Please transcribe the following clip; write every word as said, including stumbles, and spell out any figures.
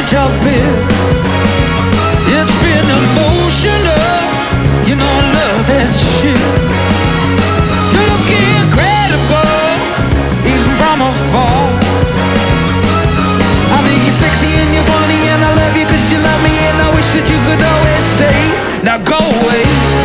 your bill. It's been emotional, you know I love that shit. You look incredible, even from afar. I think you're sexy and you're funny, and I love you cause you love me, and I wish that you could always stay. Now go away.